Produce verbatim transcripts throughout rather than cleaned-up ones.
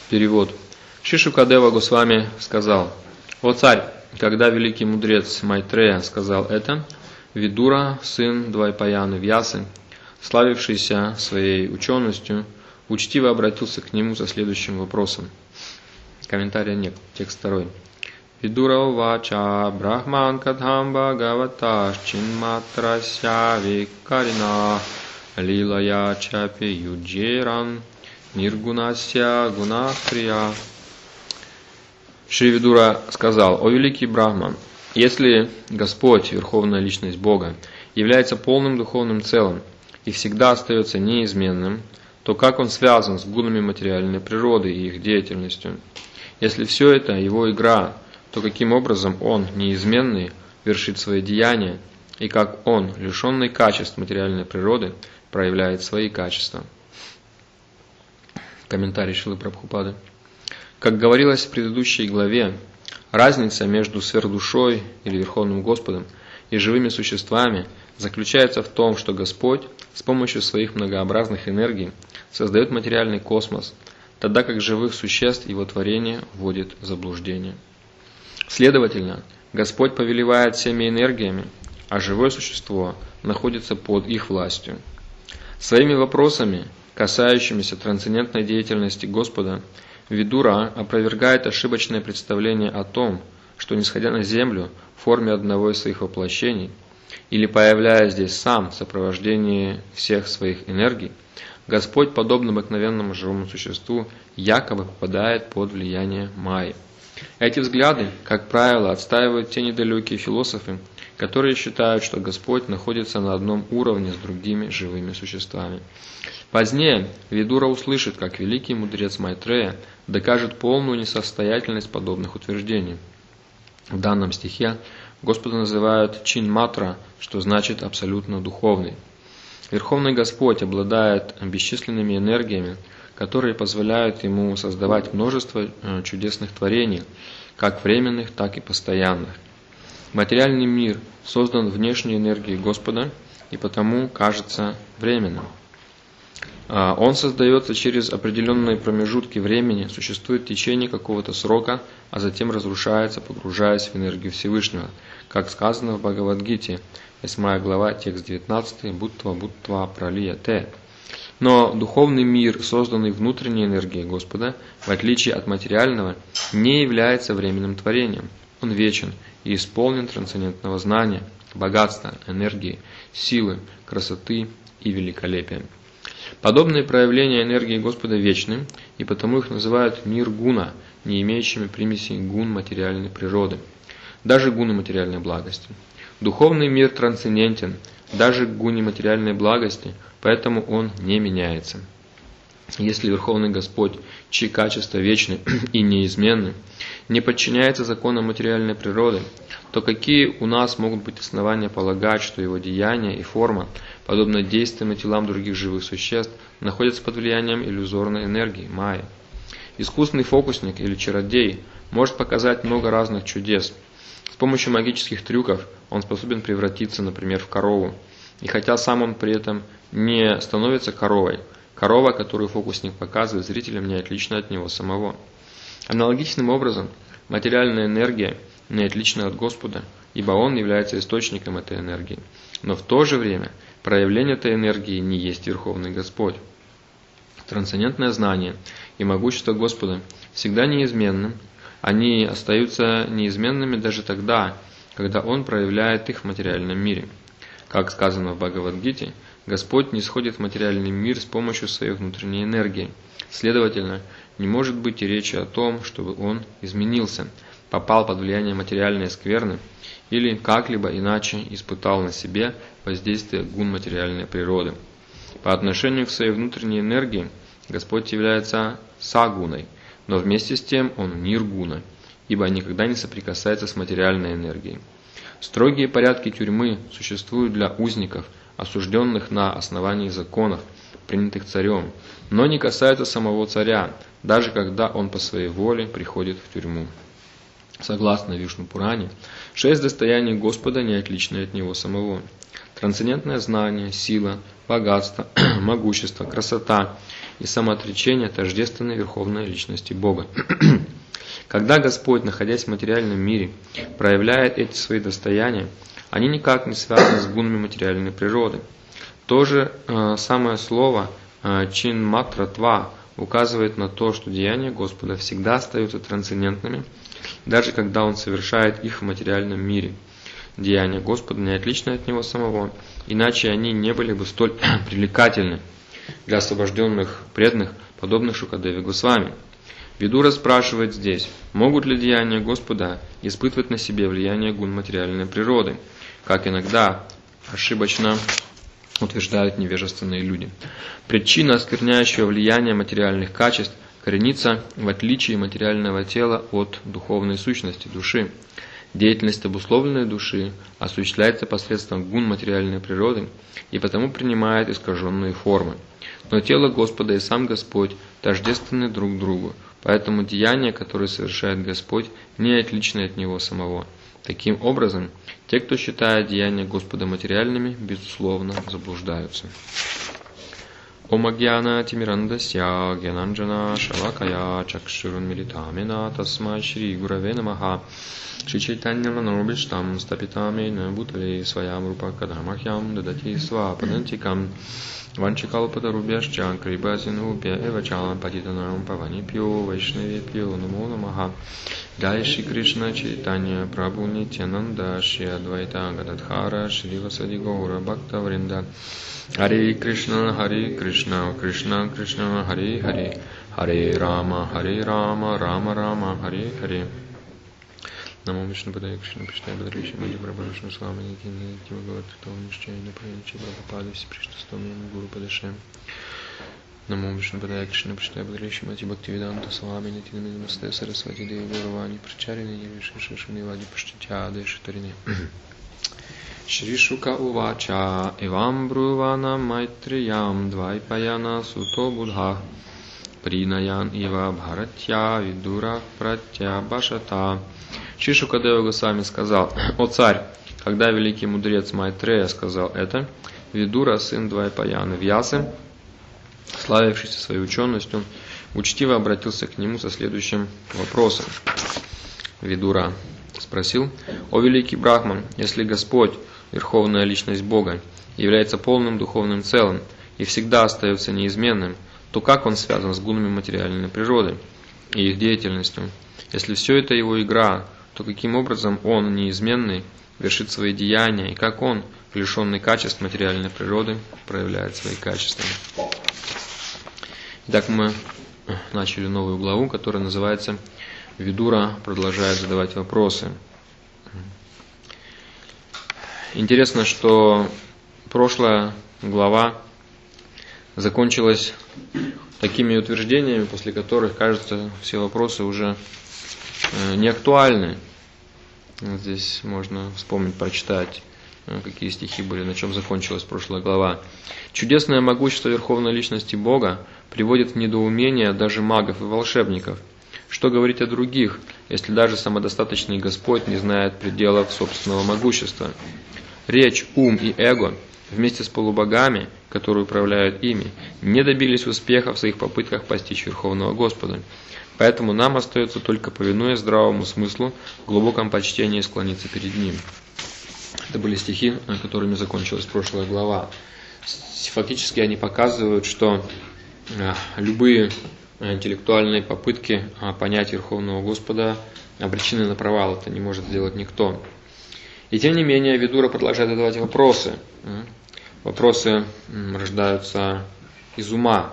Перевод. Шри Шукадева Госвами сказал: «О царь, когда великий мудрец Майтрея сказал это, Видура, сын Двайпаяны Вьясы, славившийся своей ученостью, учтиво обратился к нему со следующим вопросом». Комментария нет. Текст второй. Видура вача брахман кадхам бхагаваташ чинматрася викарина лилая чапи юджеран ниргунася гунахрия. Шри Видура сказал: «О великий Брахман, если Господь, Верховная Личность Бога, является полным духовным целым и всегда остается неизменным, то как Он связан с гунами материальной природы и их деятельностью? Если все это Его игра, то каким образом Он, неизменный, вершит свои деяния, и как Он, лишенный качеств материальной природы, проявляет свои качества?» Комментарий Шрилы Прабхупады. Как говорилось в предыдущей главе, разница между сверхдушой или Верховным Господом и живыми существами заключается в том, что Господь с помощью своих многообразных энергий создает материальный космос, тогда как живых существ Его творение вводит в заблуждение. Следовательно, Господь повелевает всеми энергиями, а живое существо находится под их властью. Своими вопросами, касающимися трансцендентной деятельности Господа, Видура опровергает ошибочное представление о том, что, нисходя на землю в форме одного из своих воплощений, или появляясь здесь сам в сопровождении всех своих энергий, Господь, подобно обыкновенному живому существу, якобы попадает под влияние Майи. Эти взгляды, как правило, отстаивают те недалекие философы, которые считают, что Господь находится на одном уровне с другими живыми существами. Позднее Видура услышит, как великий мудрец Майтрея докажет полную несостоятельность подобных утверждений. В данном стихе Господа называют Чинматра, что значит абсолютно духовный. Верховный Господь обладает бесчисленными энергиями, которые позволяют Ему создавать множество чудесных творений, как временных, так и постоянных. Материальный мир создан внешней энергией Господа и потому кажется временным. Он создается через определенные промежутки времени, существует в течение какого-то срока, а затем разрушается, погружаясь в энергию Всевышнего, как сказано в Бхагавад-гите, восьмая глава, текст девятнадцатый, «Буттва буттва пралия те». Но духовный мир, созданный внутренней энергией Господа, в отличие от материального, не является временным творением. Он вечен и исполнен трансцендентного знания, богатства, энергии, силы, красоты и великолепия. Подобные проявления энергии Господа вечны, и потому их называют ниргуна, не имеющими примесей гун материальной природы, даже гуны материальной благости. Духовный мир трансцендентен, даже к гуне материальной благости, поэтому он не меняется. Если Верховный Господь, чьи качества вечны и неизменны, не подчиняется законам материальной природы, то какие у нас могут быть основания полагать, что его деяния и форма, подобно действиям и телам других живых существ, находятся под влиянием иллюзорной энергии, майи? Искусный фокусник или чародей может показать много разных чудес. С помощью магических трюков он способен превратиться, например, в корову. И хотя сам он при этом не становится коровой, корова, которую фокусник показывает зрителям, не отлична от него самого. Аналогичным образом, материальная энергия не отлична от Господа, ибо Он является источником этой энергии. Но в то же время проявление этой энергии не есть Верховный Господь. Трансцендентное знание и могущество Господа всегда неизменны, они остаются неизменными даже тогда, когда Он проявляет их в материальном мире. Как сказано в Бхагавад-гите, Господь нисходит в материальный мир с помощью своей внутренней энергии. Следовательно, не может быть и речи о том, чтобы Он изменился, попал под влияние материальной скверны или как-либо иначе испытал на себе воздействие гун материальной природы. По отношению к своей внутренней энергии Господь является сагуной, но вместе с тем Он ниргуна, ибо никогда не соприкасается с материальной энергией. Строгие порядки тюрьмы существуют для узников, осужденных на основании законов, принятых царем, но не касаются самого царя, даже когда он по своей воле приходит в тюрьму. Согласно Вишну Пуране, шесть достояний Господа не отличны от Него самого. Трансцендентное знание, сила, богатство, могущество, красота и самоотречение тождественны Верховной Личности Бога. Когда Господь, находясь в материальном мире, проявляет эти свои достояния, они никак не связаны с гунами материальной природы. То же э, самое слово э, чин-матра-тва указывает на то, что деяния Господа всегда остаются трансцендентными, даже когда Он совершает их в материальном мире. Деяния Господа не отличны от Него самого, иначе они не были бы столь привлекательны для освобожденных преданных, подобных Шукадеве Госвами. Видура спрашивает здесь, могут ли деяния Господа испытывать на себе влияние гун материальной природы, как иногда ошибочно утверждают невежественные люди. Причина оскверняющего влияния материальных качеств коренится в отличии материального тела от духовной сущности души. Деятельность обусловленной души осуществляется посредством гун материальной природы и потому принимает искаженные формы. Но тело Господа и сам Господь тождественны друг другу, поэтому деяния, которые совершает Господь, не отличны от Него самого. Таким образом, те, кто считает деяния Господа материальными, безусловно, заблуждаются. Ом агьяна тимирандасья гьянанджана шалакая чакшурун милитамена тасмай шри гураве намаха шри чайтанья манобиштам стапитамена бутале своям рупа кадамахьям дадати свапанантикам ванчикалпатарубьяшча крибасинупья эвачалам патитанарам паванипьо вайшнавипьо намо намаха. Джай Шри Кришна Чайтанья Прабху Нитянанда Шри Адвайта Гададхара Шри Васади Гаура Бхакта Вринда. Харе Кришна, Харе Кришна, Кришна Кришна, Харе Харе, Харе Рама, Харе Рама, Рама Рама, Харе Харе. Намо Вишну Падая Кришна Пиштай Бадриши Мади Прабхавишну Слава Нитини Тивагават Ритова Нишчайна Праничи Прабхупада Всеприштастомья Гуру Падашем. Намо Вишну Падая Кришна Пиштай Бадриши Мади Бхактивиданта Слава Нитини Намасте Сарасвати Деви Гурвани Прачарины Невиши Шишани Вади Паштичады Шитарины. Шри Шука Увача Ивам Брувана Майтриям Двайпаяна Суто Будха Принаян Ива Бхаратья Видура Пратья Башата. Шри Шукадева Госвами сказал: «О царь, когда великий мудрец Майтрея сказал это, Видура, сын Двайпаяны Вьясы, славившийся своей ученостью, учтиво обратился к нему со следующим вопросом. Видура спросил: «О великий Брахман, если Господь, Верховная Личность Бога, является полным духовным целым и всегда остается неизменным, то как Он связан с гунами материальной природы и их деятельностью? Если все это Его игра, то каким образом Он, неизменный, вершит свои деяния, и как Он, лишенный качеств материальной природы, проявляет свои качества?» Итак, мы начали новую главу, которая называется «Видура продолжает задавать вопросы». Интересно, что прошлая глава закончилась такими утверждениями, после которых, кажется, все вопросы уже не актуальны. Здесь можно вспомнить, прочитать, какие стихи были, на чем закончилась прошлая глава. «Чудесное могущество Верховной Личности Бога приводит в недоумение даже магов и волшебников. Что говорить о других, если даже самодостаточный Господь не знает пределов собственного могущества? Речь, ум и эго, вместе с полубогами, которые управляют ими, не добились успеха в своих попытках постичь Верховного Господа. Поэтому нам остается только, повинуясь здравому смыслу, в глубоком почтении склониться перед Ним». Это были стихи, которыми закончилась прошлая глава. Фактически они показывают, что любые интеллектуальные попытки понять Верховного Господа обречены на провал, это не может сделать никто. И тем не менее, Видура продолжает задавать вопросы. Вопросы рождаются из ума,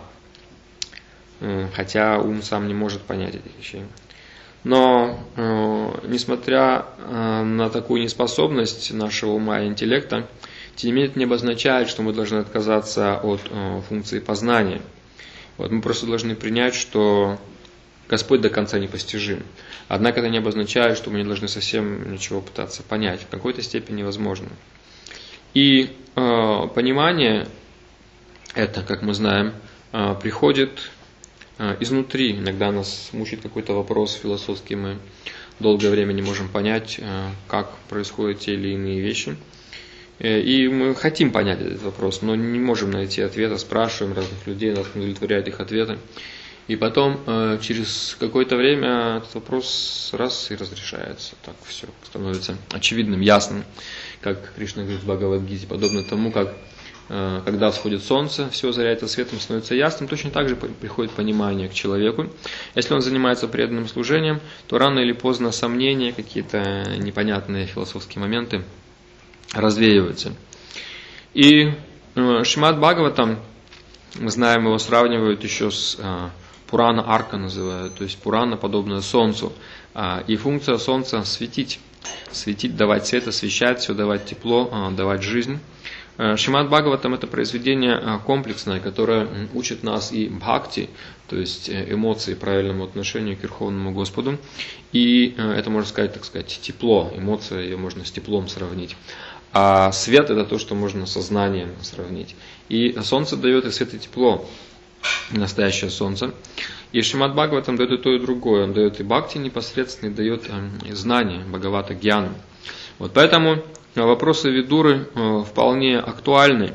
хотя ум сам не может понять этих вещей. Но, несмотря на такую неспособность нашего ума и интеллекта, тем не менее это не обозначает, что мы должны отказаться от функции познания. Вот мы просто должны принять, что Господь до конца непостижим. Однако это не обозначает, что мы не должны совсем ничего пытаться понять. В какой-то степени возможно. И э, понимание это, как мы знаем, э, приходит э, изнутри. Иногда нас мучает какой-то вопрос философский, мы долгое время не можем понять, э, как происходят те или иные вещи. И мы хотим понять этот вопрос, но не можем найти ответа, спрашиваем разных людей, нас не удовлетворяют их ответы. И потом, через какое-то время этот вопрос раз и разрешается. Так все становится очевидным, ясным, как Кришна говорит в Бхагавад-гите, подобно тому, как когда всходит солнце, все озаряется светом, становится ясным, точно так же приходит понимание к человеку. Если он занимается преданным служением, то рано или поздно сомнения, какие-то непонятные философские моменты развеиваются. И Шримад Бхагаватам, мы знаем, его сравнивают еще с Пурана Арка называют, то есть Пурана, подобная Солнцу. И функция Солнца светить, светить, давать свет, освещать все, давать тепло, давать жизнь. Шримад Бхагаватам – это произведение комплексное, которое учит нас и бхакти, то есть эмоции, правильному отношению к Верховному Господу. И это, можно сказать, так сказать, тепло, эмоция, ее можно с теплом сравнить. А свет – это то, что можно со знанием сравнить. И солнце дает и свет, и тепло, настоящее солнце. И Шримад Бхагаватам дает и то, и другое. Он дает и бхакти непосредственно, и дает и знание, Бхагавата Гьяна. Вот поэтому вопросы Видуры вполне актуальны,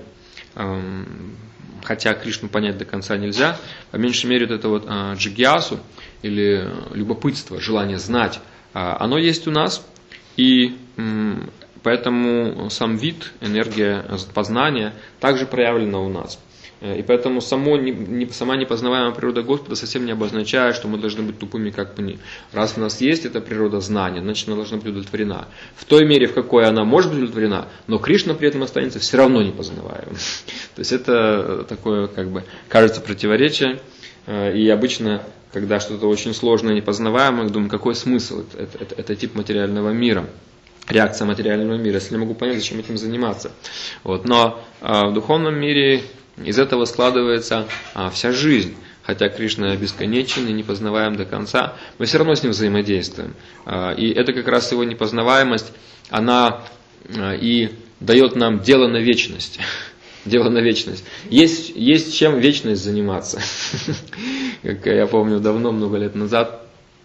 хотя Кришну понять до конца нельзя. По меньшей мере, вот это вот джигьясу, или любопытство, желание знать, оно есть у нас, и поэтому сам вид, энергия познания также проявлена у нас. И поэтому само, не, сама непознаваемая природа Господа совсем не обозначает, что мы должны быть тупыми, как пни. Раз у нас есть эта природа знания, значит она должна быть удовлетворена. В той мере, в какой она может быть удовлетворена, но Кришна при этом останется все равно непознаваемым. То есть это такое, как бы, кажется, противоречие. И обычно, когда что-то очень сложное и непознаваемое, думаю, какой смысл? Это, это, это тип материального мира. Реакция материального мира. Если я могу понять, зачем этим заниматься. Вот. Но в духовном мире из этого складывается а, вся жизнь. Хотя Кришна бесконечен и непознаваем до конца, мы все равно с ним взаимодействуем. А, и это как раз его непознаваемость, она а, и дает нам дело на вечность. Дело на вечность. Есть, есть чем вечность заниматься. Как я помню, давно, много лет назад,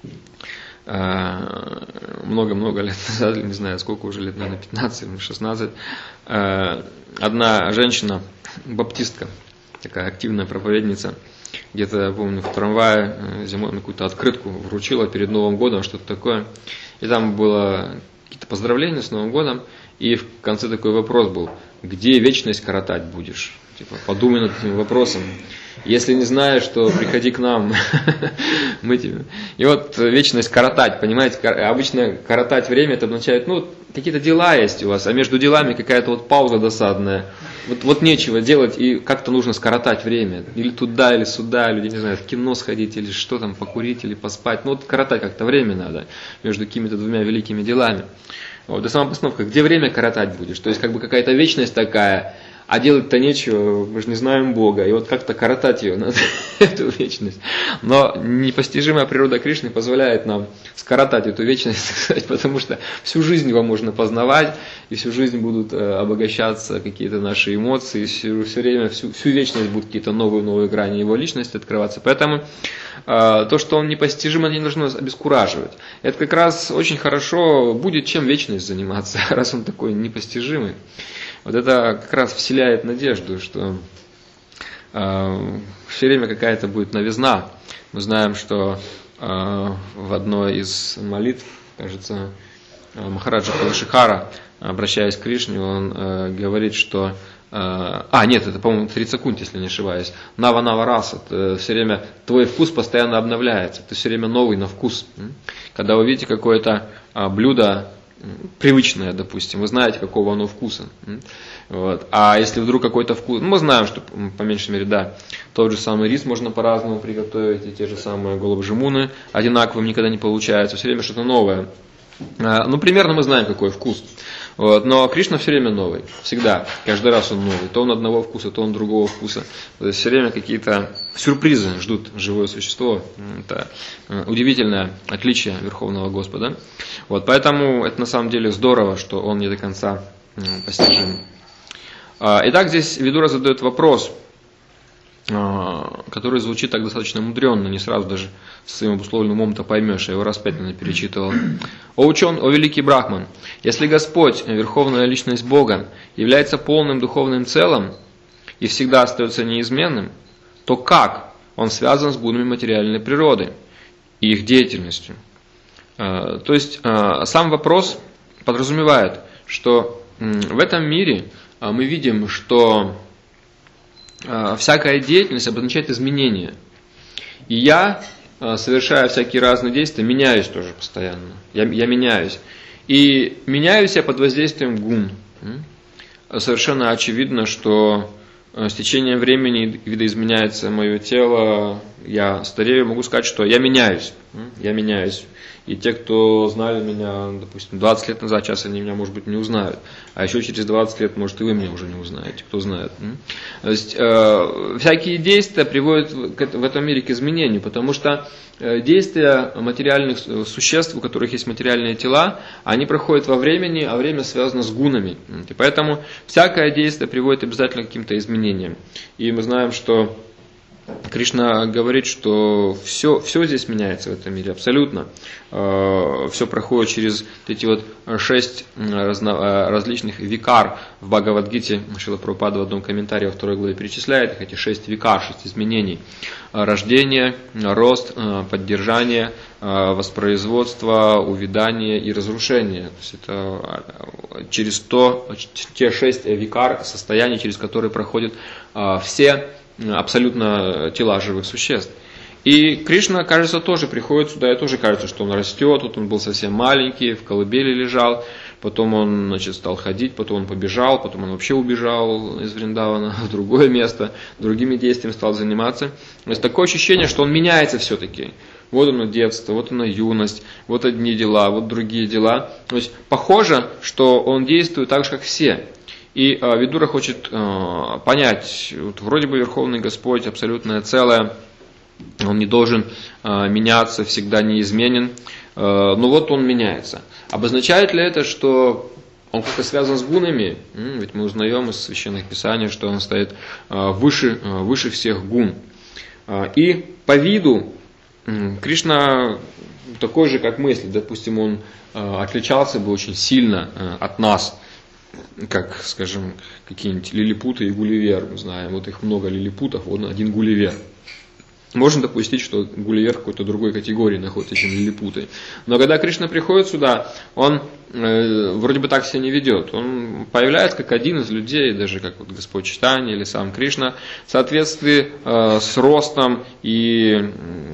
много-много лет назад, не знаю, сколько уже лет, наверное, пятнадцать или шестнадцать, одна женщина, баптистка, такая активная проповедница, где-то, я помню, в трамвае зимой на какую-то открытку вручила перед Новым годом, что-то такое, и там было какие-то поздравления с Новым годом, и в конце такой вопрос был: где вечность коротать будешь? Типа, подумай над этим вопросом. Если не знаешь, то приходи к нам. Мы тебе. И вот вечность коротать, понимаете, обычно коротать время, это означает, ну, какие-то дела есть у вас, а между делами какая-то вот пауза досадная. Вот, вот нечего делать, и как-то нужно скоротать время. Или туда, или сюда, или, не знаю, в кино сходить, или что там, покурить, или поспать. Ну, вот коротать как-то время надо между какими-то двумя великими делами. Вот, и сама постановка, где время коротать будешь? То есть, как бы какая-то вечность такая, а делать-то нечего, мы же не знаем Бога. И вот как-то коротать ее надо, эту вечность. Но непостижимая природа Кришны позволяет нам скоротать эту вечность, потому что всю жизнь его можно познавать, и всю жизнь будут обогащаться какие-то наши эмоции, все, все время, всю, всю вечность будут какие-то новые-новые грани его личности открываться. Поэтому то, что он непостижим, это не должно нас обескураживать. Это как раз очень хорошо, будет чем вечность заниматься, раз он такой непостижимый. Вот это как раз вселяет надежду, что э, все время какая-то будет новизна. Мы знаем, что э, в одной из молитв, кажется, Махараджа Калашикара, обращаясь к Кришне, он э, говорит, что... Э, а, нет, это, по-моему, Трицакунти, если не ошибаюсь. Нава Нава Раса. Все время твой вкус постоянно обновляется. Ты все время новый на вкус. Когда вы видите какое-то э, блюдо, привычное, допустим, вы знаете, какого оно вкуса. Вот. А если вдруг какой-то вкус, ну, мы знаем, что по меньшей мере, да, тот же самый рис можно по-разному приготовить, и те же самые голубжимуны одинаковым никогда не получается, все время что-то новое. Ну, примерно мы знаем, какой вкус. Вот. Но Кришна все время новый, всегда, каждый раз он новый. То он одного вкуса, то он другого вкуса. То есть все время какие-то сюрпризы ждут живое существо. Это удивительное отличие Верховного Господа. Вот. Поэтому это на самом деле здорово, что он не до конца постижим. Итак, здесь Видура задает вопрос. который звучит так достаточно мудренно, не сразу даже с своим обусловленным умом-то поймешь, я его раз пять, наверное, перечитывал. «О учен, о великий Брахман, если Господь, Верховная Личность Бога, является полным духовным целым и всегда остается неизменным, то как Он связан с гунами материальной природы и их деятельностью?» То есть сам вопрос подразумевает, что в этом мире мы видим, что всякая деятельность обозначает изменение. И я, совершая всякие разные действия, меняюсь тоже постоянно. Я, я меняюсь. И меняюсь я под воздействием гун. Совершенно очевидно, что с течением времени видоизменяется мое тело, я старею, могу сказать, что я меняюсь. Я меняюсь. И те, кто знали меня, допустим, двадцать лет назад, сейчас они меня, может быть, не узнают. А еще через двадцать лет, может, и вы меня уже не узнаете, кто знает. То есть, э, всякие действия приводят в этом мире к изменению, потому что действия материальных существ, у которых есть материальные тела, они проходят во времени, а время связано с гунами. И поэтому всякое действие приводит обязательно к каким-то изменениям. И мы знаем, что Кришна говорит, что все, все здесь меняется в этом мире, абсолютно. Все проходит через эти вот шесть разно, различных викар. В Бхагавад-гите Шрила Прабхупада в одном комментарии во второй главе перечисляет их, эти шесть викар, шесть изменений. Рождение, рост, поддержание, воспроизводство, увядание и разрушение. То есть это через то, те шесть викар, состояний, через которые проходят все абсолютно тела живых существ. И Кришна, кажется, тоже приходит сюда, и тоже кажется, что он растет. Вот он был совсем маленький, в колыбели лежал, потом он, значит, стал ходить, потом он побежал, потом он вообще убежал из Вриндавана в другое место, другими действиями стал заниматься. То есть такое ощущение, что он меняется все-таки. Вот оно детство, вот оно юность, вот одни дела, вот другие дела. То есть похоже, что он действует так же, как все. И э, Видура хочет э, понять, вот вроде бы Верховный Господь, абсолютное целое, он не должен э, меняться, всегда неизменен, э, но вот он меняется. Обозначает ли это, что он как-то связан с гунами? М, ведь мы узнаем из Священных Писаний, что он стоит э, выше, э, выше всех гун. Э, и по виду э, Кришна такой же, как мы, если, допустим, он э, отличался бы очень сильно э, от нас, как, скажем, какие-нибудь лилипуты и гулливер, мы знаем, вот их много лилипутов, вот один гулливер. Можно допустить, что гулливер в какой-то другой категории находится, чем лилипуты. Но когда Кришна приходит сюда, он э, вроде бы так себя не ведет. Он появляется как один из людей, даже как вот Господь Чайтанья или сам Кришна, в соответствии э, с ростом и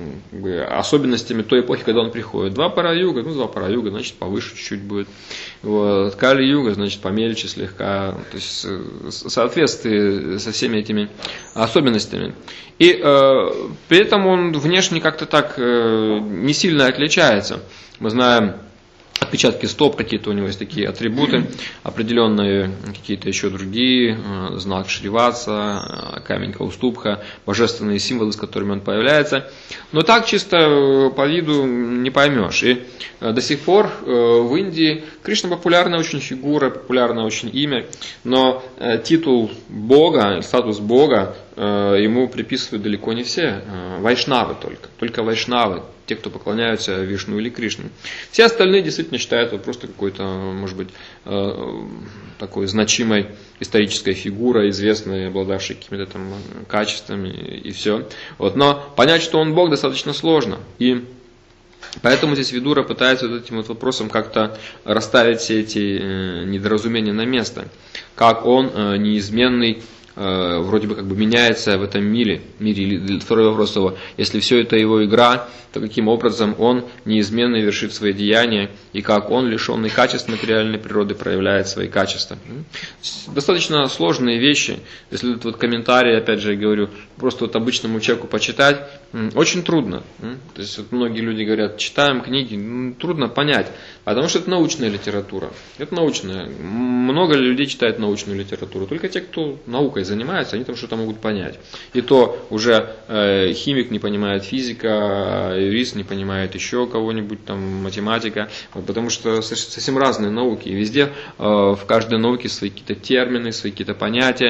э, особенностями той эпохи, когда он приходит. Два пара-юга, ну два пара-юга, значит повыше чуть-чуть будет. Вот. Кали-юга, значит помельче слегка. То есть в соответствии со всеми этими особенностями. И э, при этом он внешне как-то так э, не сильно отличается. Мы знаем отпечатки стоп, какие-то у него есть такие атрибуты, определенные какие-то еще другие, э, знак Шриватса, э, камень Каустубха, божественные символы, с которыми он появляется. Но так чисто э, по виду не поймешь. И э, до сих пор э, в Индии Кришна популярная очень фигура, популярное очень имя, но э, титул Бога, статус Бога э, ему приписывают далеко не все, э, вайшнавы только, только вайшнавы, те, кто поклоняются Вишну или Кришне. Все остальные действительно считают его просто какой-то, может быть, э, такой значимой исторической фигурой, известной, обладавшей какими-то там качествами и все. Вот. Но понять, что он Бог, достаточно сложно. И поэтому здесь Видура пытается вот этим вот вопросом как-то расставить все эти э, недоразумения на место. Как он э, неизменный, э, вроде бы как бы меняется в этом мире. мире. Второй вопрос его, если все это его игра, то каким образом он неизменно вершит свои деяния, и как он, лишенный качеств материальной природы, проявляет свои качества. Достаточно сложные вещи. Если этот вот комментарий, опять же, я говорю, просто вот обычному человеку почитать, очень трудно. То есть вот многие люди говорят, читаем книги, ну, трудно понять, потому что это научная литература. Это научная. Много людей читают научную литературу. Только те, кто наукой занимается, они там что-то могут понять. И то уже э, химик не понимает физика, юрист не понимает еще кого-нибудь, там, математика, потому что совсем разные науки. И везде, э, в каждой науке свои какие-то термины, свои какие-то понятия.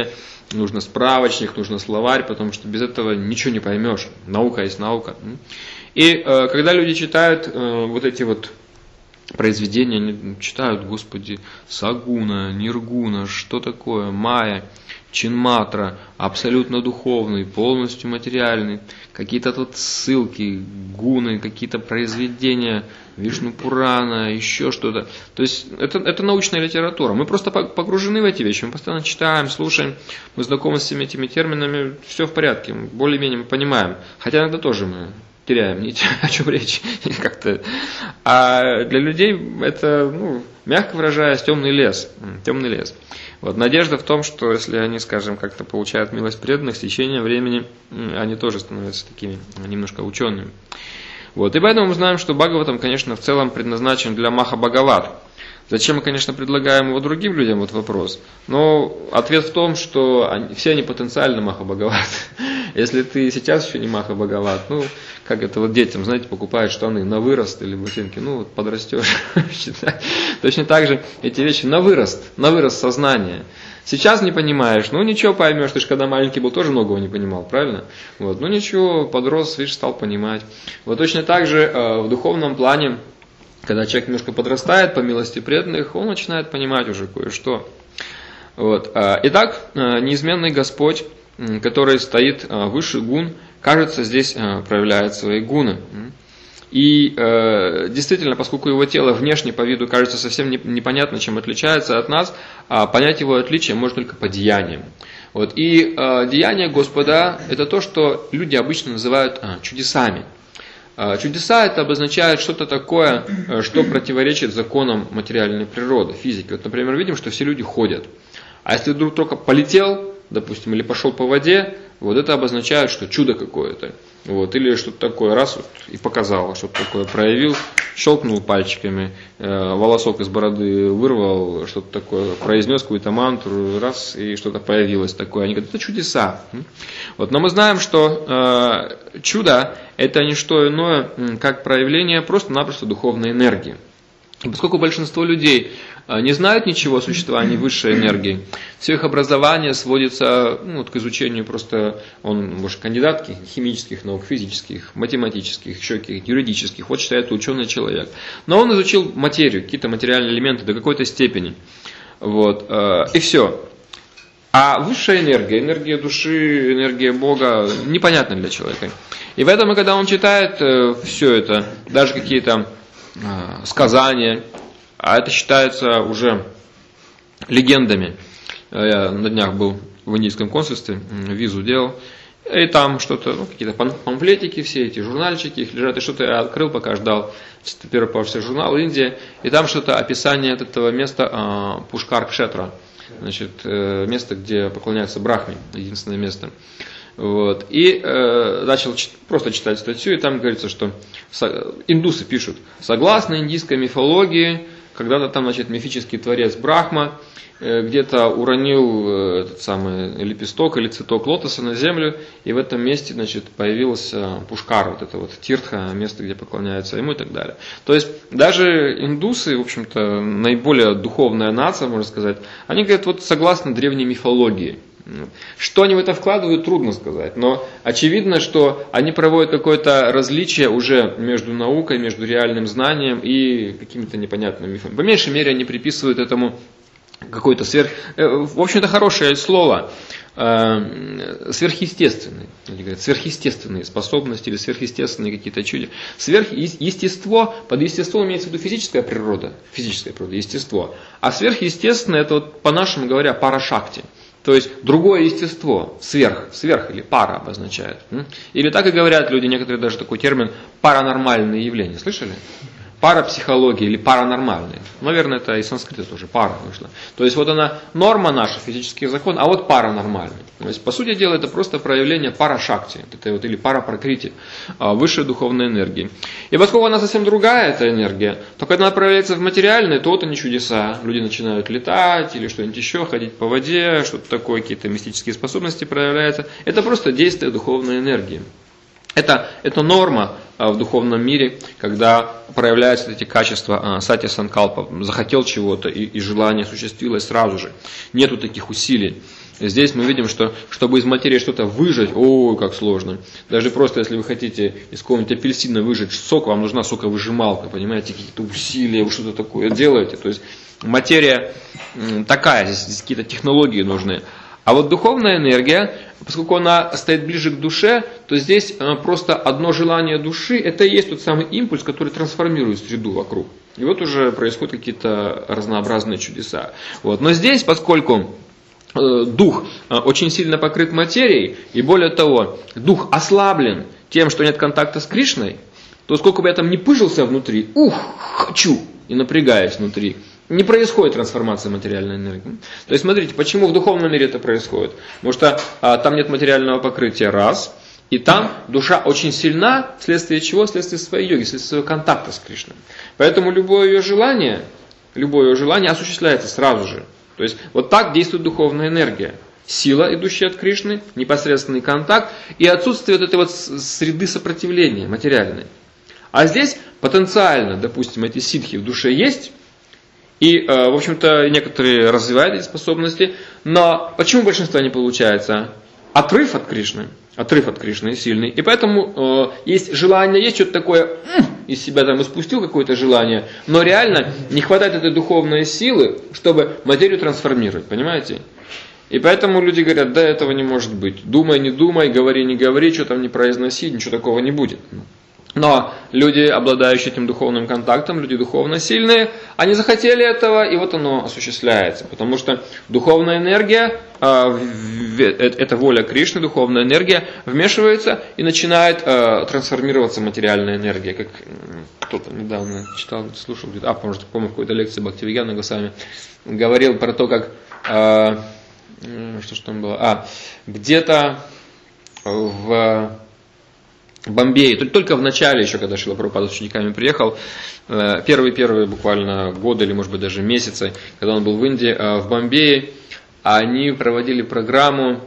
нужно справочник, нужно словарь, потому что без этого ничего не поймешь. Наука есть наука. И э, когда люди читают э, вот эти вот произведения, они читают, Господи, Сагуна, Ниргуна, что такое, Майя, Чинматра, абсолютно духовный, полностью материальный, какие-то тут ссылки, гуны, какие-то произведения, Вишну Пурана, еще что-то. То есть это, это научная литература. Мы просто погружены в эти вещи, мы постоянно читаем, слушаем, мы знакомы с всеми этими терминами, все в порядке, более-менее мы понимаем. Хотя иногда тоже мы теряем нить, о чем речь. Как-то. А для людей это, ну, мягко выражаясь, темный лес. Темный лес. Вот, надежда в том, что если они, скажем, как-то получают милость преданных, с течением времени они тоже становятся такими немножко учеными. Вот, и поэтому мы знаем, что Бхагаватам, конечно, в целом предназначен для Маха Бхагават. Зачем мы, конечно, предлагаем его другим людям, вот вопрос. Но ответ в том, что они, все они потенциально Маха Бхагават. Если ты сейчас еще не Маха Бхагават, ну, как это вот детям, знаете, покупают штаны на вырост или ботинки, ну, вот подрастешь. Точно так же эти вещи на вырост, на вырост сознания. Сейчас не понимаешь, ну ничего поймешь, ты же когда маленький был, тоже многого не понимал, правильно? Вот, ну ничего, подрос, видишь, стал понимать. Вот точно так же э, в духовном плане, когда человек немножко подрастает, по милости преданных, он начинает понимать уже кое-что. Вот. Итак, неизменный Господь, который стоит выше гун, кажется, здесь проявляет свои гуны. И э, действительно, поскольку его тело внешне по виду кажется совсем непонятно, чем отличается от нас, а понять его отличие можно только по деяниям. Вот. И э, деяния Господа – это то, что люди обычно называют э, чудесами. Э, чудеса – это обозначает что-то такое, э, что противоречит законам материальной природы, физики. Вот, например, видим, что все люди ходят. А если вдруг только полетел, допустим, или пошел по воде, вот это обозначает, что чудо какое-то. Вот, или что-то такое, раз вот, и показал, что-то такое проявил, щелкнул пальчиками, э, волосок из бороды вырвал, что-то такое, произнес какую-то мантру, раз, и что-то появилось такое. Они говорят, это чудеса. Вот, но мы знаем, что э, чудо – это не что иное, как проявление просто-напросто духовной энергии. И поскольку большинство людей не знают ничего о существовании высшей энергии, все их образование сводится ну, вот, к изучению просто, он, может, кандидат химических наук, физических, математических, еще каких-то юридических, вот считается ученый человек. Но он изучил материю, какие-то материальные элементы до какой-то степени. Вот, и все. А высшая энергия, энергия души, энергия Бога, непонятна для человека. И поэтому, когда он читает все это, даже какие-то сказания, а это считается уже легендами. Я на днях был в индийском консульстве, визу делал, и там что-то, ну, какие-то памфлетики, все эти журнальчики, их лежат, и что-то я открыл, пока ждал первый попавшийся журнал Индия, и там что-то описание от этого места Пушкар-Кшетра, значит, место, где поклоняются Брахме, единственное место. Вот. И э, начал чит, просто читать статью, и там говорится, что со, индусы пишут, согласно индийской мифологии, когда-то там, значит, мифический творец Брахма э, где-то уронил э, этот самый лепесток или цветок лотоса на землю, и в этом месте, значит, появился Пушкар, вот это вот Тиртха, место, где поклоняются ему и так далее. То есть даже индусы, в общем-то, наиболее духовная нация, можно сказать, они говорят, вот согласно древней мифологии. Что они в это вкладывают, трудно сказать, но очевидно, что они проводят какое-то различие уже между наукой, между реальным знанием и какими-то непонятными мифами. По меньшей мере они приписывают этому какое-то сверх... В общем-то, хорошее слово, сверхъестественные, они говорят, сверхъестественные способности или сверхъестественные какие-то чудо. Сверхъестество, под естеством имеется в виду физическая природа, физическая природа, естество, а сверхъестественное, это вот по-нашему говоря, парашакти. То есть другое естество, сверх, сверх или пара обозначает. Или так и говорят люди, некоторые даже такой термин паранормальные явления. Слышали? Парапсихология или паранормальные. Наверное, это из санскрита тоже пара вышла. То есть вот она норма наша, физический закон, а вот паранормальный. То есть по сути дела это просто проявление парашакти, это вот, или парапракрити, высшей духовной энергии. И поскольку она совсем другая, эта энергия, то когда она проявляется в материальной, то вот они чудеса. Люди начинают летать или что-нибудь еще, ходить по воде, что-то такое, какие-то мистические способности проявляются. Это просто действие духовной энергии. Это, это норма в духовном мире, когда проявляются эти качества сатья санкалпа, захотел чего-то и, и желание осуществилось сразу же. Нету таких усилий. Здесь мы видим, что чтобы из материи что-то выжать, ой, как сложно. Даже просто, если вы хотите из какого-нибудь апельсина выжать сок, вам нужна соковыжималка, понимаете, какие-то усилия, вы что-то такое делаете. То есть материя такая, здесь, здесь какие-то технологии нужны. А вот духовная энергия, поскольку она стоит ближе к душе, то здесь просто одно желание души, это и есть тот самый импульс, который трансформирует среду вокруг. И вот уже происходят какие-то разнообразные чудеса. Вот. Но здесь, поскольку дух очень сильно покрыт материей, и более того, дух ослаблен тем, что нет контакта с Кришной, то сколько бы я там ни пыжился внутри, ух, хочу, и напрягаюсь внутри, не происходит трансформация материальной энергии. То есть смотрите, почему в духовном мире это происходит? Потому что а, там нет материального покрытия, раз, и там душа очень сильна, вследствие чего? Вследствие своей йоги, вследствие своего контакта с Кришной. Поэтому любое ее желание, любое ее желание осуществляется сразу же. То есть вот так действует духовная энергия. Сила, идущая от Кришны, непосредственный контакт и отсутствие вот этой вот среды сопротивления материальной. А здесь потенциально, допустим, эти ситхи в душе есть, и, в общем-то, некоторые развивают эти способности, но почему большинство не получается? Отрыв от Кришны, отрыв от Кришны сильный, и поэтому э, есть желание, есть что-то такое, м, из себя там испустил какое-то желание, но реально не хватает этой духовной силы, чтобы материю трансформировать, понимаете? И поэтому люди говорят, да, этого не может быть, думай, не думай, говори, не говори, что там не произноси, ничего такого не будет. Но люди, обладающие этим духовным контактом, люди духовно сильные, они захотели этого, и вот оно осуществляется. Потому что духовная энергия, это воля Кришны, духовная энергия, вмешивается и начинает трансформироваться материальная энергия. Как кто-то недавно читал, слушал, говорит, а, может, помню, в какой-то лекции Бхактивигьяна Госвами говорил про то, как, что ж там было, а, где-то в Бомбее, только в начале, еще когда Шрила Прабхупада с учениками приехал, первые-первые буквально годы или, может быть, даже месяцы, когда он был в Индии, в Бомбее, они проводили программу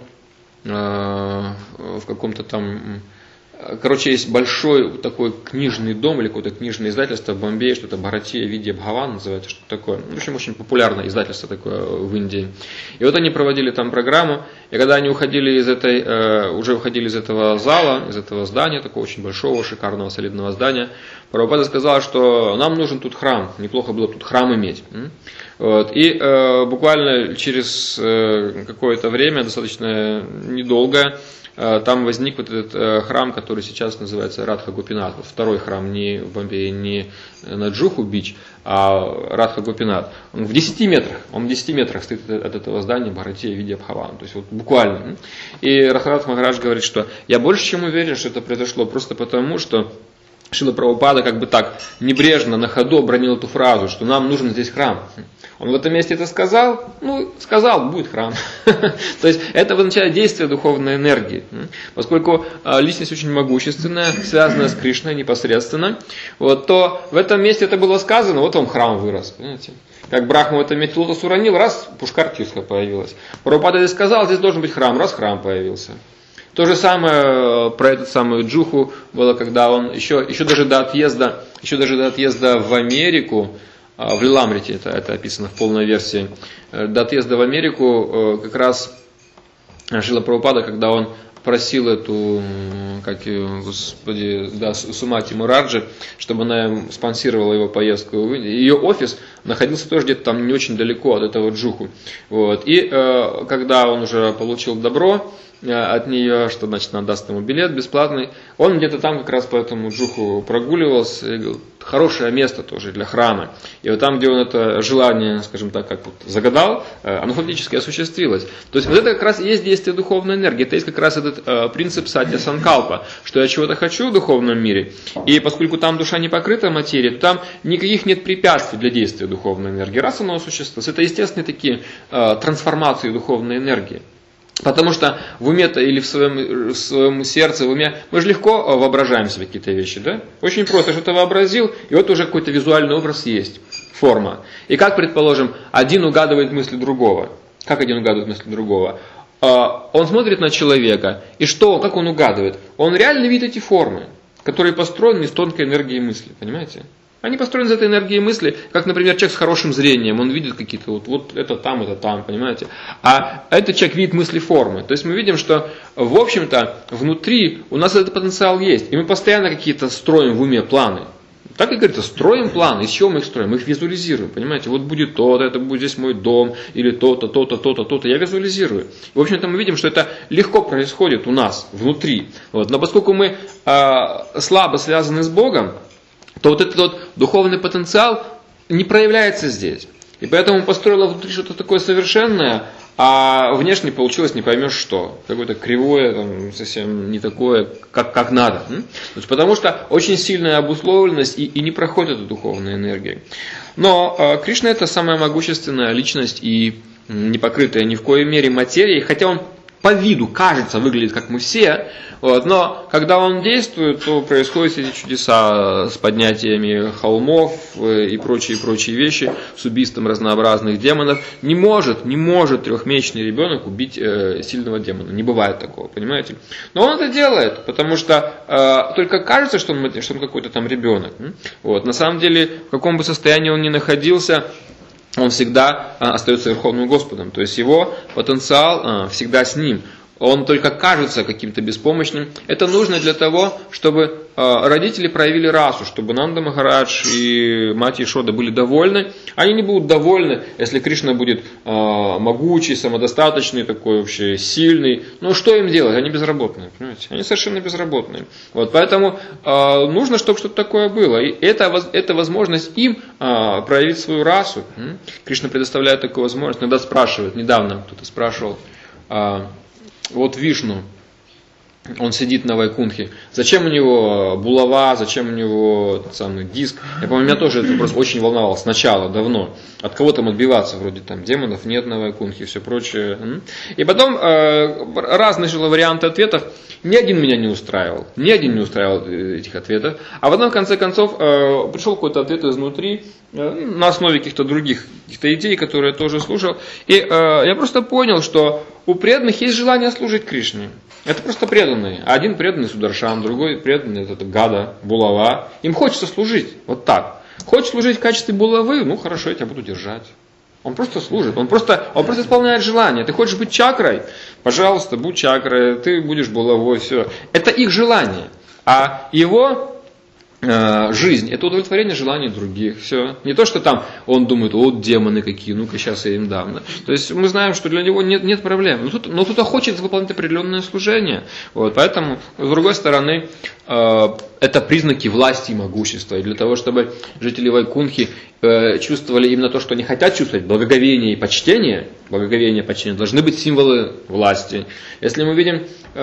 в каком-то там... Короче, есть большой такой книжный дом или какое-то книжное издательство в Бомбее, что-то Бхаратия Видья Бхаван называется, что-то такое. В общем, очень популярное издательство такое в Индии. И вот они проводили там программу, и когда они уходили из этой, э, уже уходили из этого зала, из этого здания, такого очень большого, шикарного, солидного здания, Прабхупада сказал, что нам нужен тут храм, неплохо было тут храм иметь. Вот. И э, буквально через э, какое-то время, достаточно недолго, там возник вот этот храм, который сейчас называется Радха Гопинат. Второй храм не в Бомбее, не на Джуху-Бич, а Радха Гопинат. Он в десяти метрах, он в десяти метрах стоит от этого здания Бхаратия Видья Бхаван. То есть вот буквально. И Рахарадж Махарадж говорит, что я больше чем уверен, что это произошло просто потому, что Шрила Прабхупада как бы так небрежно на ходу обронил эту фразу, что нам нужен здесь храм. Он в этом месте это сказал, ну, сказал, будет храм. То есть это означает действие духовной энергии. Поскольку личность очень могущественная, связанная с Кришной непосредственно, вот, то в этом месте это было сказано, вот он храм вырос. Понимаете? Как Брахма в этом месте лотос уронил, раз, Пушкар Тисха появилась. Прабхупада здесь сказал, здесь должен быть храм, раз храм появился. То же самое про эту самую Джуху было, когда он еще, еще даже до отъезда, еще даже до отъезда в Америку, в Лиламрите это, это описано в полной версии, до отъезда в Америку как раз Шрила Прабхупада, когда он просил эту, как ее, господи, да, Сумати Мураджи, чтобы она спонсировала его поездку в Индию. Ее офис находился тоже где-то там не очень далеко от этого Джуху. Вот. И э, когда он уже получил добро от нее, что значит она даст ему билет бесплатный, он где-то там как раз по этому Джуху прогуливался и говорил, хорошее место тоже для храма. И вот там, где он это желание, скажем так, как вот загадал, оно фактически осуществилось. То есть вот это как раз и есть действие духовной энергии. Это есть как раз этот э, принцип сатья санкалпа, что я чего-то хочу в духовном мире, и поскольку там душа не покрыта материей, то там никаких нет препятствий для действия духовной энергии. Раз оно осуществилось, это естественные такие э, трансформации духовной энергии. Потому что в уме-то или в своем, в своем сердце, в уме, мы же легко воображаем себе какие-то вещи, да? Очень просто, что-то вообразил, и вот уже какой-то визуальный образ есть, форма. И как, предположим, один угадывает мысли другого. Как один угадывает мысли другого? Он смотрит на человека, и что, как он угадывает? Он реально видит эти формы. которые построены из тонкой энергии мысли, понимаете? Они построены из этой энергии мысли, как, например, человек с хорошим зрением, он видит какие-то, вот, вот это там, это там, понимаете? А этот человек видит мысли формы. То есть мы видим, что, в общем-то, внутри у нас этот потенциал есть, и мы постоянно какие-то строим в уме планы. Так и говорится, строим планы. Из чего мы их строим? Мы их визуализируем, понимаете? Вот будет то-то, это будет здесь мой дом, или то-то, то-то, то-то, то-то. Я визуализирую. В общем-то, мы видим, что это легко происходит у нас, внутри. Вот. Но поскольку мы э, слабо связаны с Богом, то вот этот вот духовный потенциал не проявляется здесь. И поэтому построила внутри что-то такое совершенное, а внешне получилось не поймешь что. Какое-то кривое, там, совсем не такое, как, как надо. То есть, потому что очень сильная обусловленность и, и не проходит эта духовная энергия. Но э, Кришна это самая могущественная личность и не покрытая ни в коей мере материей, хотя он по виду, кажется, выглядит как мы все, вот, но когда он действует, то происходят эти чудеса с поднятиями холмов и прочие-прочие вещи, с убийством разнообразных демонов. Не может, не может трехмесячный ребенок убить э, сильного демона. Не бывает такого, понимаете? Но он это делает, потому что э, только кажется, что он, что он какой-то там ребенок. Вот. На самом деле, в каком бы состоянии он ни находился, он всегда а, остается Верховным Господом. То есть его потенциал а, всегда с ним. Он только кажется каким-то беспомощным. Это нужно для того, чтобы а, родители проявили расу, чтобы Нанда Махарадж и мать Ешода были довольны. Они не будут довольны, если Кришна будет а, могучий, самодостаточный, такой вообще сильный. Ну что им делать? Они безработные, понимаете? Они совершенно безработные. Вот, поэтому а, нужно, чтобы что-то такое было. И это, это возможность им а, проявить свою расу. Кришна предоставляет такую возможность. Иногда спрашивает, недавно кто-то спрашивал, а, вот Вишну, он сидит на Вайкунхе, зачем у него булава, зачем у него тот самый диск? Я помню, меня тоже это вопрос очень волновал сначала, давно. От кого там отбиваться, вроде там демонов нет на Вайкунхе и все прочее. И потом э, разные же варианты ответов. Ни один меня не устраивал, ни один не устраивал этих ответов. А потом, в конце концов, э, пришел какой-то ответ изнутри, э, на основе каких-то других каких-то идей, которые я тоже слушал. И э, я просто понял, что у преданных есть желание служить Кришне. Это просто преданные. Один преданный Сударшан, другой преданный это Гада, булава. Им хочется служить. Вот так. Хочешь служить в качестве булавы? Ну хорошо, я тебя буду держать. Он просто служит, он просто, он просто исполняет желание. Ты хочешь быть чакрой? Пожалуйста, будь чакрой, ты будешь булавой, все. Это их желание. А его э, жизнь, это удовлетворение желаний других. Все. Не то, что там он думает, вот демоны какие, ну-ка сейчас я им дам. Да? То есть мы знаем, что для него нет, нет проблем. Но, тут, но кто-то хочет выполнить определенное служение. Вот, поэтому, с другой стороны, э, это признаки власти и могущества. И для того, чтобы жители Вайкунхи э, чувствовали именно то, что они хотят чувствовать, благоговение и почтение, благоговение и почтение, должны быть символы власти. Если мы видим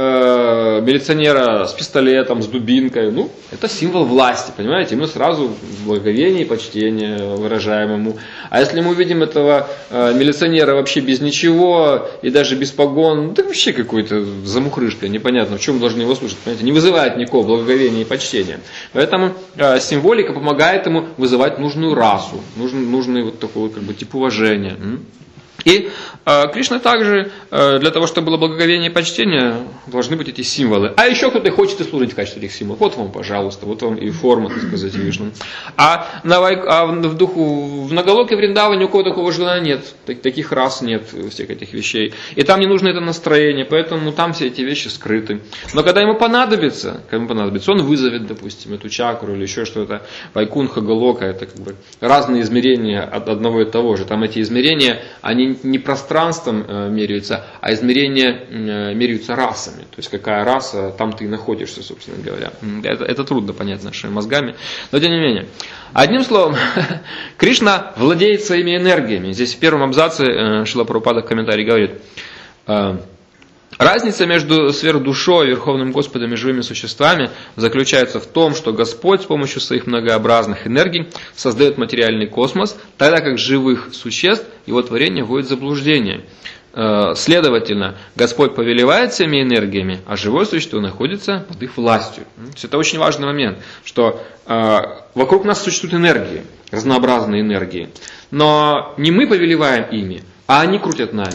э, милиционера с пистолетом, с дубинкой, ну, это символ власти, понимаете? Мы сразу благоговение и почтение выражаем ему. А если мы увидим этого э, милиционера вообще без ничего и даже без погон, да вообще какой-то замухрышка, непонятно, в чем мы должны его слушать, понимаете? Не вызывает никакого благоговения и почтения. Поэтому э, символика помогает ему вызывать нужную расу, нужный, нужный вот такой как бы тип уважения. И э, Кришна также, э, для того, чтобы было благоговение и почтение, должны быть эти символы. А еще кто-то хочет и служить в качестве этих символов. Вот вам, пожалуйста, вот вам и форма, так сказать, Вишну. А, на, а в духу, в Нагалоке, Вриндаване ни у кого такого желания нет. Так, таких рас нет, всех этих вещей. И там не нужно это настроение, поэтому там все эти вещи скрыты. Но когда ему понадобится, когда ему понадобится, он вызовет, допустим, эту чакру или еще что-то. Вайкунха, Галока, это как бы разные измерения от одного и того же. Там эти измерения, они не пространством э, меряются, а измерения э, меряются расами. То есть какая раса, там ты и находишься, собственно говоря. Это, это трудно понять нашими мозгами. Но тем не менее. Одним словом, Кришна владеет своими энергиями. Здесь в первом абзаце э, Шрила Прабхупада в комментарии говорит: э, разница между сверхдушой, Верховным Господом и живыми существами заключается в том, что Господь с помощью своих многообразных энергий создает материальный космос, тогда как живых существ его творение вводит в заблуждение. Следовательно, Господь повелевает всеми энергиями, а живое существо находится под их властью. Это очень важный момент, что вокруг нас существуют энергии, разнообразные энергии, но не мы повелеваем ими, а они крутят нами.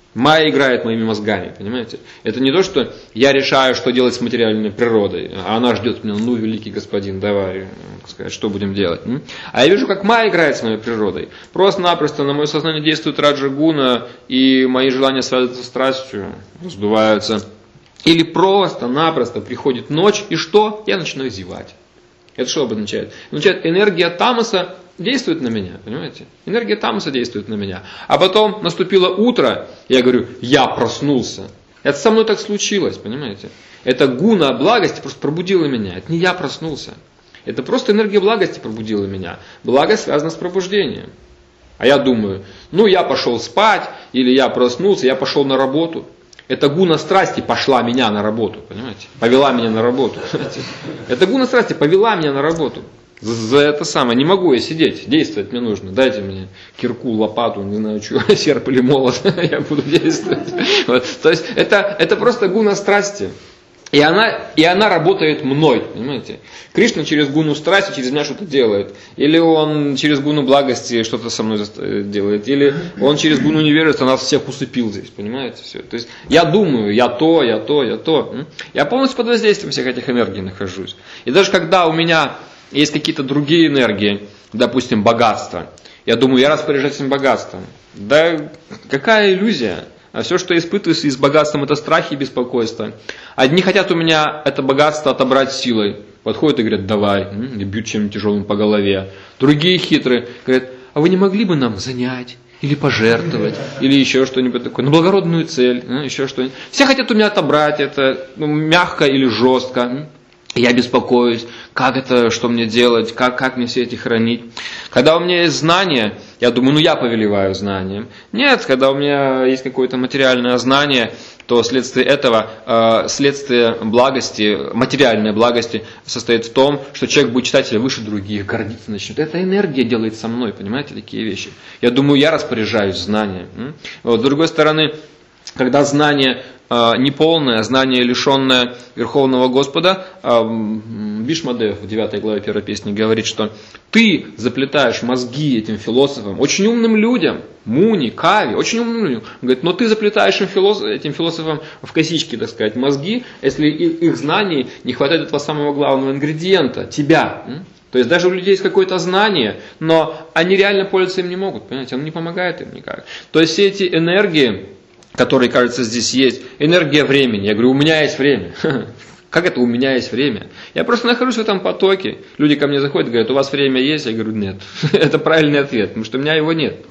Майя играет моими мозгами, понимаете? Это не то, что я решаю, что делать с материальной природой, а она ждет меня, ну, великий господин, давай, сказать, что будем делать. А я вижу, как Майя играет с моей природой. Просто-напросто на мое сознание действует раджа-гуна, и мои желания связываются с страстью, раздуваются. Или просто-напросто приходит ночь, и что? Я начинаю зевать. Это что обозначает? Означает, энергия тамаса действует на меня, понимаете? Энергия тамаса действует на меня. А потом наступило утро, я говорю, я проснулся. Это со мной так случилось, понимаете? Это гуна благости просто пробудила меня. Это не я проснулся. Это просто энергия благости пробудила меня. Благость связана с пробуждением. А я думаю, ну я пошел спать, или я проснулся, я пошел на работу. Это гуна страсти пошла меня на работу, понимаете? Повела меня на работу. Понимаете? Это гуна страсти повела меня на работу. За, за это самое. Не могу я сидеть, действовать мне нужно. Дайте мне кирку, лопату, не знаю, что, серп или молот, я буду действовать. Вот. То есть это, это просто гуна страсти. И она, и она работает мной, понимаете? Кришна через гуну страсти, через меня что-то делает. Или он через гуну благости что-то со мной делает. Или он через гуну невежества нас всех усыпил здесь, понимаете? Все. То есть я думаю, я то, я то, я то. Я полностью под воздействием всех этих энергий нахожусь. И даже когда у меня есть какие-то другие энергии, допустим, богатство, я думаю, я распоряжаюсь этим богатством. Да какая иллюзия? А все, что я испытываю с богатством, это страхи и беспокойство. Одни хотят у меня это богатство отобрать силой. Подходят и говорят, давай, и бьют чем-нибудь тяжелым по голове. Другие хитрые говорят, а вы не могли бы нам занять, или пожертвовать, или еще что-нибудь такое, на благородную цель, еще что-нибудь. Все хотят у меня отобрать это, ну, мягко или жестко. Я беспокоюсь, как это, что мне делать, как, как мне все эти хранить. Когда у меня есть знание, я думаю, ну я повелеваю знанием. Нет, когда у меня есть какое-то материальное знание, то следствие этого, э, следствие благости, материальной благости состоит в том, что человек будет читать выше других, гордиться начнет. Эта энергия делает со мной, понимаете, такие вещи. Я думаю, я распоряжаюсь знанием. Вот, с другой стороны, когда знание неполное, знание, лишенное Верховного Господа, Бишмадев в девятой главе первой песни говорит, что ты заплетаешь мозги этим философам, очень умным людям, Муни, Кави, очень умным людям. Он говорит, но ты заплетаешь этим философам в косички, так сказать, мозги, если их знаний не хватает этого самого главного ингредиента, тебя. То есть даже у людей есть какое-то знание, но они реально пользоваться им не могут, понимаете, он не помогает им никак. То есть все эти энергии, которые, кажется, здесь есть, энергия времени. Я говорю, у меня есть время. Как это у меня есть время? Я просто нахожусь в этом потоке. Люди ко мне заходят и говорят, у вас время есть? Я говорю, нет. Это правильный ответ, потому что у меня его нет.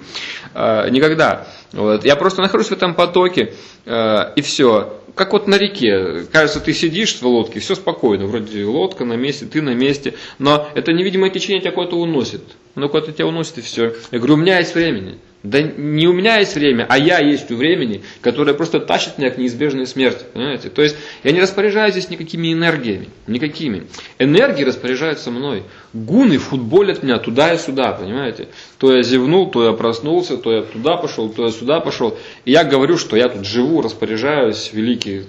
Никогда. Вот. Я просто нахожусь в этом потоке, и все. Как вот на реке. Кажется, ты сидишь в лодке, все спокойно. Вроде лодка на месте, ты на месте. Но это невидимое течение тебя куда-то уносит. Оно куда-то тебя уносит, и все. Я говорю, у меня есть времени. Да не у меня есть время, а я есть у времени, которое просто тащит меня к неизбежной смерти. Понимаете? То есть я не распоряжаюсь здесь никакими энергиями. Никакими. Энергии распоряжаются мной. Гуны футболят меня туда и сюда. Понимаете? То я зевнул, то я проснулся, то я туда пошел, то я сюда пошел. И я говорю, что я тут живу, распоряжаюсь, великий.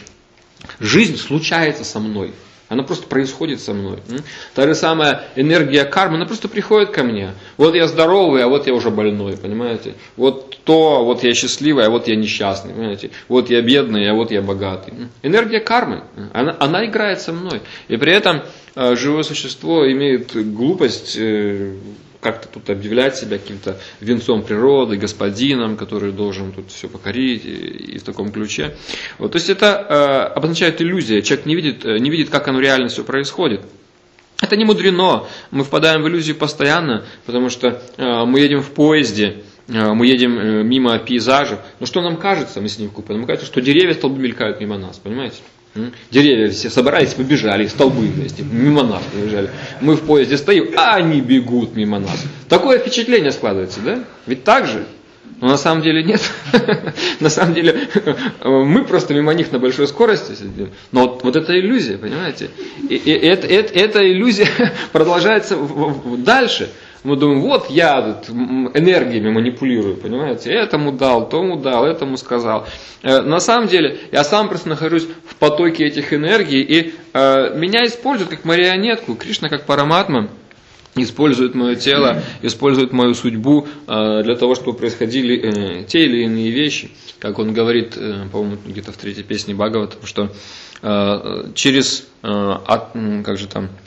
Жизнь случается со мной. Она просто происходит со мной. Та же самая энергия кармы, она просто приходит ко мне. Вот я здоровый, а вот я уже больной, понимаете? Вот то, вот я счастливый, а вот я несчастный, понимаете? Вот я бедный, а вот я богатый. Энергия кармы, она, она играет со мной. И при этом э, живое существо имеет глупость э, как-то тут объявлять себя каким-то венцом природы, господином, который должен тут все покорить, и, и в таком ключе. Вот, то есть это э, обозначает иллюзия. Человек не видит, не видит, как оно реально все происходит. Это не мудрено. Мы впадаем в иллюзию постоянно, потому что э, мы едем в поезде, э, мы едем э, мимо пейзажей. Но что нам кажется, мы сидим в купе, нам кажется, что деревья, столбы мелькают мимо нас, понимаете? Деревья все собрались, побежали, столбы вместе, мимо нас побежали. Мы в поезде стоим, а они бегут мимо нас. Такое впечатление складывается, да? Ведь так же? Но на самом деле нет. На самом деле мы просто мимо них на большой скорости сидим. Но вот, вот это иллюзия, понимаете? И, и это, это, эта иллюзия продолжается в, в, дальше. Мы думаем, вот я тут энергиями манипулирую, понимаете? Этому дал, тому дал, этому сказал. На самом деле, я сам просто нахожусь в потоке этих энергий, и э, меня используют как марионетку. Кришна как Параматма использует мое тело, использует мою судьбу э, для того, чтобы происходили э, те или иные вещи. Как он говорит, э, по-моему, где-то в третьей песне Бхагавата, что э, через, э, от, как же там,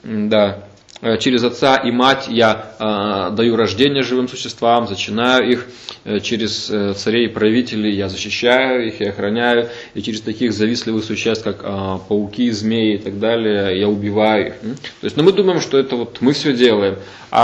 да, через отца и мать я э, даю рождение живым существам, зачинаю их, э, через э, царей и правителей я защищаю их и охраняю, и через таких завистливых существ, как э, пауки, змеи и так далее, я убиваю их. То есть, ну, мы думаем, что это вот мы все делаем,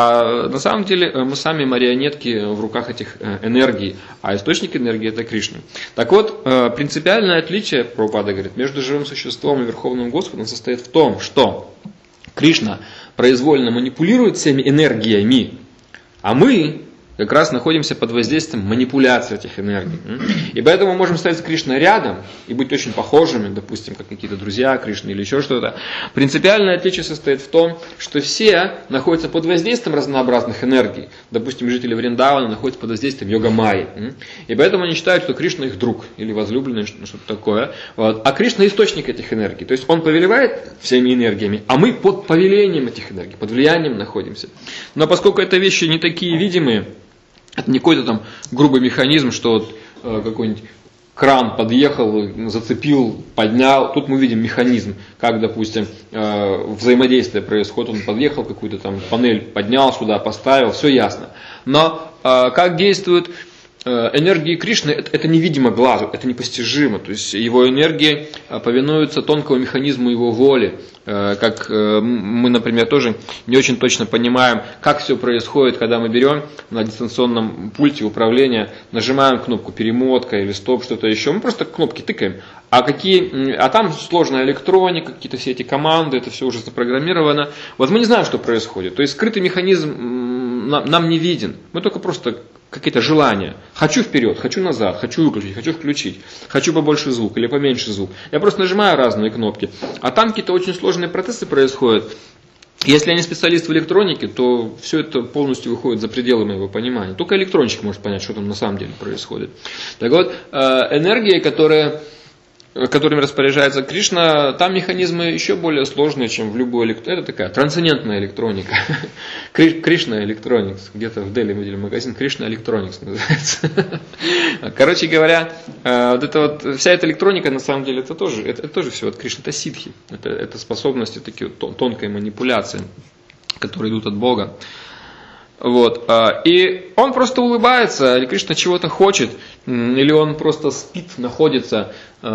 а на самом деле мы сами марионетки в руках этих э, энергий, а источник энергии это Кришна. Так вот, э, принципиальное отличие, Прабхупада говорит, между живым существом и Верховным Господом состоит в том, что Кришна произвольно манипулирует всеми энергиями, а мы как раз находимся под воздействием манипуляции этих энергий. И поэтому мы можем стоять с Кришной рядом и быть очень похожими, допустим, как какие-то друзья Кришны или еще что-то. Принципиальное отличие состоит в том, что все находятся под воздействием разнообразных энергий. Допустим, жители Вриндавана находятся под воздействием йога-майи. И поэтому они считают, что Кришна их друг или возлюбленный, что-то такое. Вот. А Кришна источник этих энергий. То есть он повелевает всеми энергиями, а мы под повелением этих энергий, под влиянием находимся. Но поскольку это вещи не такие видимые, это не какой-то там грубый механизм, что вот э, какой-нибудь кран подъехал, зацепил, поднял. Тут мы видим механизм, как, допустим, э, взаимодействие происходит. Он подъехал, какую-то там панель поднял сюда, поставил, все ясно. Но э, как действуют э, энергии Кришны, это, это невидимо глазу, это непостижимо. То есть его энергии э, повинуются тонкому механизму его воли. Как мы, например, тоже не очень точно понимаем, как все происходит, когда мы берем на дистанционном пульте управления, нажимаем кнопку перемотка или стоп, что-то еще, мы просто кнопки тыкаем. А, какие, а там сложная электроника, какие-то все эти команды, это все уже запрограммировано. Вот мы не знаем, что происходит. То есть скрытый механизм нам, нам не виден. Мы только просто какие-то желания. Хочу вперед, хочу назад, хочу выключить, хочу включить, хочу побольше звук или поменьше звук. Я просто нажимаю разные кнопки. А там какие-то очень сложные процессы происходят. Если я не специалист в электронике, то все это полностью выходит за пределы моего понимания. Только электронщик может понять, что там на самом деле происходит. Так вот, энергия, которая... которыми распоряжается Кришна, там механизмы еще более сложные, чем в любой электронике. Это такая трансцендентная электроника. Кришна Electronics. Где-то в Дели мы видели магазин. Кришна Electronics называется. Короче говоря, вот эта вот, вся эта электроника, на самом деле, это тоже, это, это тоже все от Кришны. Это ситхи. Это, это способности такие вот, тонкой манипуляции, которые идут от Бога. Вот. И он просто улыбается, или Кришна чего-то хочет, или он просто спит, находится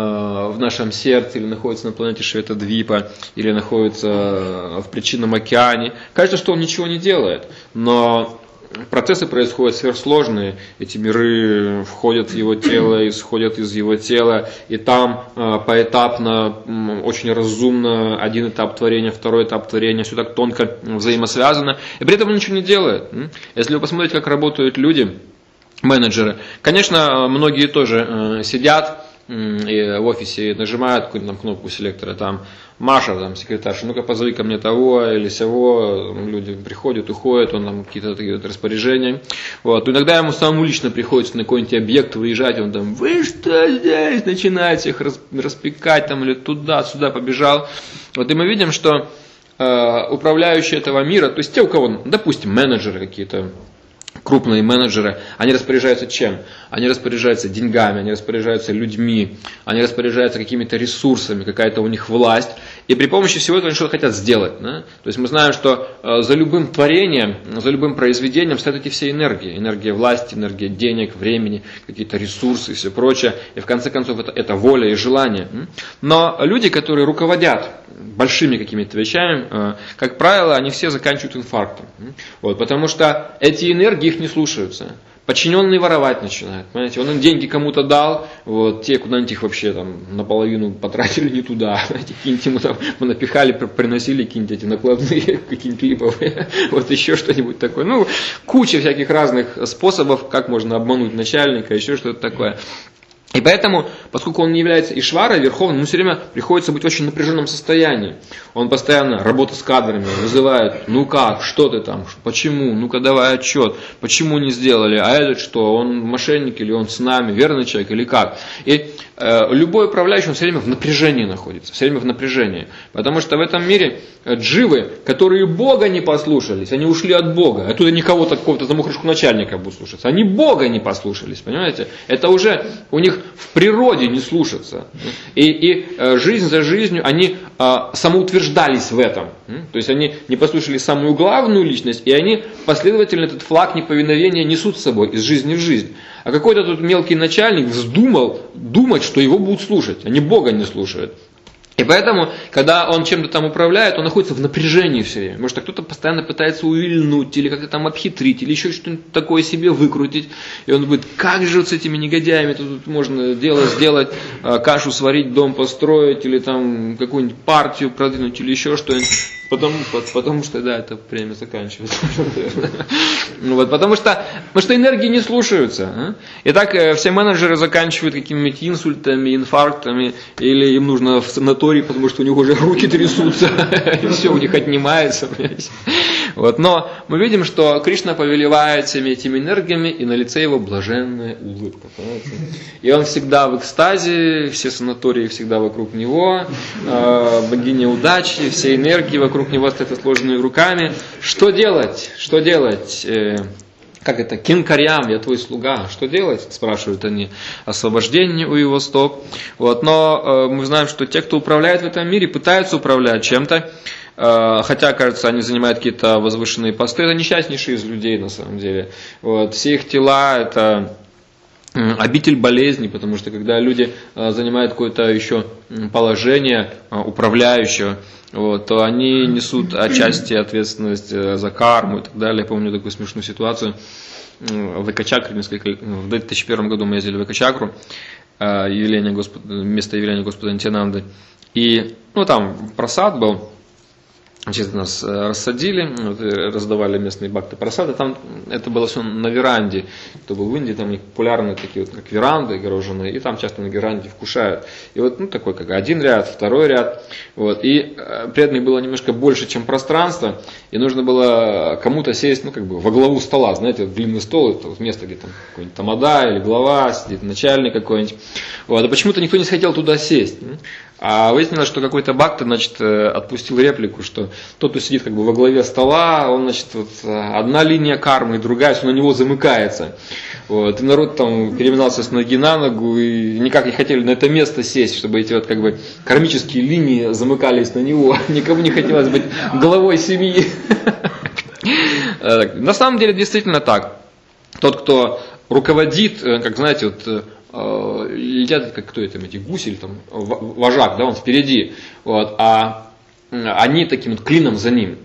в нашем сердце, или находится на планете Шветадвипа, или находится в причинном океане. Кажется, что он ничего не делает, но процессы происходят сверхсложные. Эти миры входят в его тело, исходят из его тела, и там э, поэтапно, э, очень разумно, один этап творения, второй этап творения, все так тонко взаимосвязано, и при этом он ничего не делает. Если вы посмотрите, как работают люди, менеджеры, конечно, многие тоже э, сидят и в офисе нажимают какую-то там кнопку селектора, там Маша, там, секретарша, ну-ка позови ко мне того или сего, люди приходят, уходят, он там какие-то такие вот распоряжения. Вот. Иногда ему самому лично приходится на какой-нибудь объект выезжать, он там, вы что здесь, начинает всех распекать там, или туда-сюда побежал. Вот и мы видим, что э, управляющие этого мира, то есть те, у кого, допустим, менеджеры какие-то, крупные менеджеры, они распоряжаются чем? Они распоряжаются деньгами, они распоряжаются людьми, они распоряжаются какими-то ресурсами, какая-то у них власть. И при помощи всего этого они что-то хотят сделать. Да? То есть мы знаем, что э, за любым творением, за любым произведением стоят эти все энергии. Энергия власти, энергия денег, времени, какие-то ресурсы и все прочее. И в конце концов это, это воля и желание. Но люди, которые руководят большими какими-то вещами, э, как правило, они все заканчивают инфарктом. Вот, потому что эти энергии их не слушаются. Подчиненные воровать начинают. Понимаете? Он им деньги кому-то дал, вот, те куда-нибудь их вообще там наполовину потратили не туда. Какие-нибудь ему там напихали, приносили какие-нибудь эти накладные, какие-нибудь липовые, вот еще что-нибудь такое. Ну, куча всяких разных способов, как можно обмануть начальника, еще что-то такое. И поэтому, поскольку он не является Ишварой, верховным, ему все время приходится быть в очень напряженном состоянии. Он постоянно работает с кадрами, вызывает, ну как, что ты там, почему, ну-ка давай отчет, почему не сделали, а этот что, он мошенник или он с нами, верный человек или как. И любой управляющий, он все время в напряжении находится, все время в напряжении. Потому что в этом мире дживы, которые Бога не послушались, они ушли от Бога. Оттуда никого такого-то замухрышку начальника будут слушаться. Они Бога не послушались, понимаете? Это уже у них в природе не слушаться. И, и жизнь за жизнью они самоутверждались в этом. То есть они не послушали самую главную личность, и они последовательно этот флаг неповиновения несут с собой из жизни в жизнь. А какой-то тут мелкий начальник вздумал думать, что его будут слушать. Они Бога не слушают. И поэтому, когда он чем-то там управляет, он находится в напряжении все время. Может, кто-то постоянно пытается увильнуть, или как-то там обхитрить, или еще что-нибудь такое себе выкрутить. И он будет, как же вот с этими негодяями тут можно дело сделать, кашу сварить, дом построить, или там какую-нибудь партию продвинуть, или еще что-нибудь. Потому, потому что, да, это время заканчивается. Вот, потому, что, потому что энергии не слушаются. Итак, все менеджеры заканчивают какими-нибудь инсультами, инфарктами, или им нужно в санаторий, потому что у них уже руки трясутся, и все у них отнимается. Вот, но мы видим, что Кришна повелевает всеми этими энергиями, и на лице его блаженная улыбка. Понимаете? И он всегда в экстазе, все санатории всегда вокруг него, богиня удачи, все энергии вокруг него стоят сложенными руками. Что делать? Что делать? Как это? Кинкарьям, я твой слуга. Что делать? Спрашивают они. Освобождение у его стоп. Вот. Но мы знаем, что те, кто управляет в этом мире, пытаются управлять чем-то. Хотя, кажется, они занимают какие-то возвышенные посты. Это несчастнейшие из людей, на самом деле. Вот. Все их тела – это обитель болезни, потому что когда люди занимают какое-то еще положение управляющего, вот, то они несут отчасти ответственность за карму и так далее. Я помню такую смешную ситуацию в Экачакре, несколько, в две тысячи первом году мы ездили в Экачакру, явление Господа, место явления Господа Нитьянанды. И ну, там просад был. Значит, нас рассадили, вот, раздавали местные бхакты просады. Там это было все на веранде. Кто был в Индии, там у них популярные такие вот, как веранды огороженные, и там часто на веранде вкушают. И вот ну, такой, как один ряд, второй ряд. Вот, и э, преданных было немножко больше, чем пространство, и нужно было кому-то сесть, ну, как бы во главу стола, знаете, вот длинный стол, это вот место, где там какой-нибудь тамада или глава, сидит начальник какой-нибудь. Вот, а почему-то никто не захотел туда сесть. А выяснилось, что какой-то бхакта, значит, отпустил реплику, что тот, кто сидит как бы во главе стола, он, значит, вот, одна линия кармы, другая, что на него замыкается. Вот, и народ там переминался с ноги на ногу и никак не хотели на это место сесть, чтобы эти вот как бы кармические линии замыкались на него. Никому не хотелось быть главой семьи. На самом деле действительно так. Тот, кто руководит, как знаете, вот летят, как кто это, эти гуси или там вожак, да, он впереди, вот, а они таким вот клином за ним.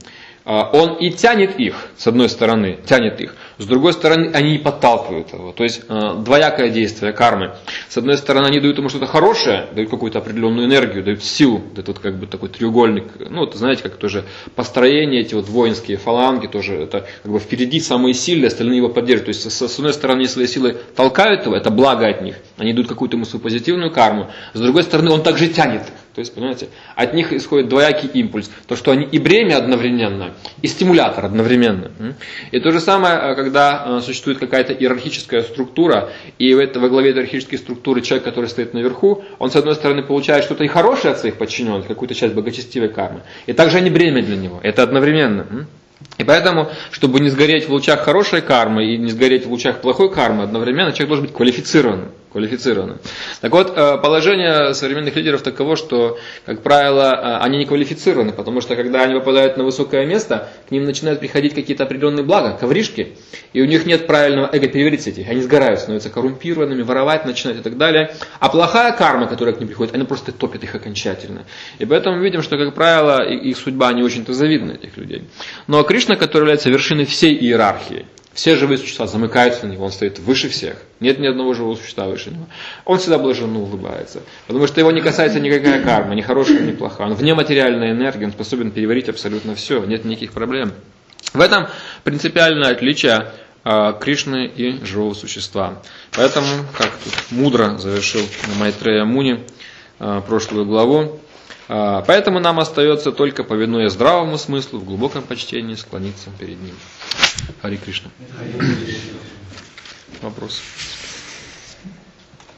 Он и тянет их, с одной стороны, тянет их, с другой стороны, они и подталкивают его. То есть двоякое действие кармы. С одной стороны, они дают ему что-то хорошее, дают какую-то определенную энергию, дают силу. Это вот как бы такой треугольник. Ну, вот, знаете, как тоже построение, эти вот воинские фаланги, тоже это как бы впереди самые сильные, остальные его поддерживают. То есть, с, с одной стороны, свои силы толкают его, это благо от них. Они дают какую-то ему свою позитивную карму. С другой стороны, он также тянет их. То есть, понимаете, от них исходит двоякий импульс. То, что они и бремя одновременно, и стимулятор одновременно. И то же самое, когда существует какая-то иерархическая структура, и во главе иерархической структуры человек, который стоит наверху, он, с одной стороны, получает что-то и хорошее от своих подчиненных, какую-то часть благочестивой кармы, и также они бремя для него. Это одновременно. И поэтому, чтобы не сгореть в лучах хорошей кармы и не сгореть в лучах плохой кармы, одновременно человек должен быть квалифицированным. квалифицированным. Так вот, положение современных лидеров таково, что, как правило, они не квалифицированы, потому что, когда они попадают на высокое место, к ним начинают приходить какие-то определенные блага, ковришки, и у них нет правильного эго-переверить, они сгорают, становятся коррумпированными, воровать начинают и так далее. А плохая карма, которая к ним приходит, она просто топит их окончательно. И поэтому мы видим, что, как правило, их судьба не очень-то завидна, этих людей. Но Кришна, который является вершиной всей иерархии, все живые существа замыкаются на него, он стоит выше всех. Нет ни одного живого существа выше него. Он всегда блаженно улыбается. Потому что его не касается никакая карма, ни хорошая, ни плохая. Он вне материальной энергии, он способен переварить абсолютно все, нет никаких проблем. В этом принципиальное отличие э, Кришны и живого существа. Поэтому, как тут мудро завершил Майтрея Муни э, прошлую главу, э, поэтому нам остается только, повинуясь здравому смыслу, в глубоком почтении склониться перед ним. Хари Кришна. Вопрос.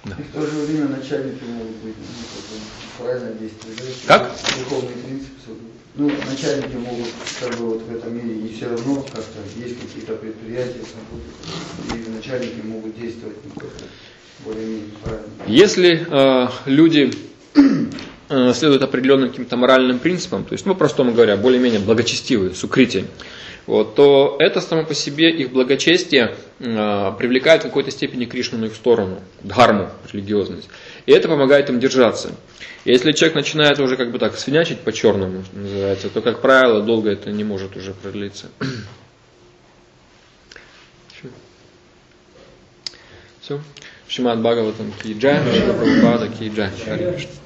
Да. И в то же время начальники могут быть, ну, как бы, правильно действовать. Как? Духовный принцип. Ну, начальники могут, как бы, вот в этом мире, и все равно как-то есть какие-то предприятия, и начальники могут действовать более-менее правильно. Если э, люди э, следуют определенным каким-то моральным принципам, то есть, ну, простому говоря, более-менее благочестивые, сукрити, вот, то это само по себе их благочестие э, привлекает в какой-то степени Кришну на их сторону, дхарму, религиозность. И это помогает им держаться. Если человек начинает уже как бы так свинячить по-черному, называется, то, как правило, долго это не может уже продлиться. Все. Шримад Бхагаватам ки джай, Шрила Прабхупада ки джай.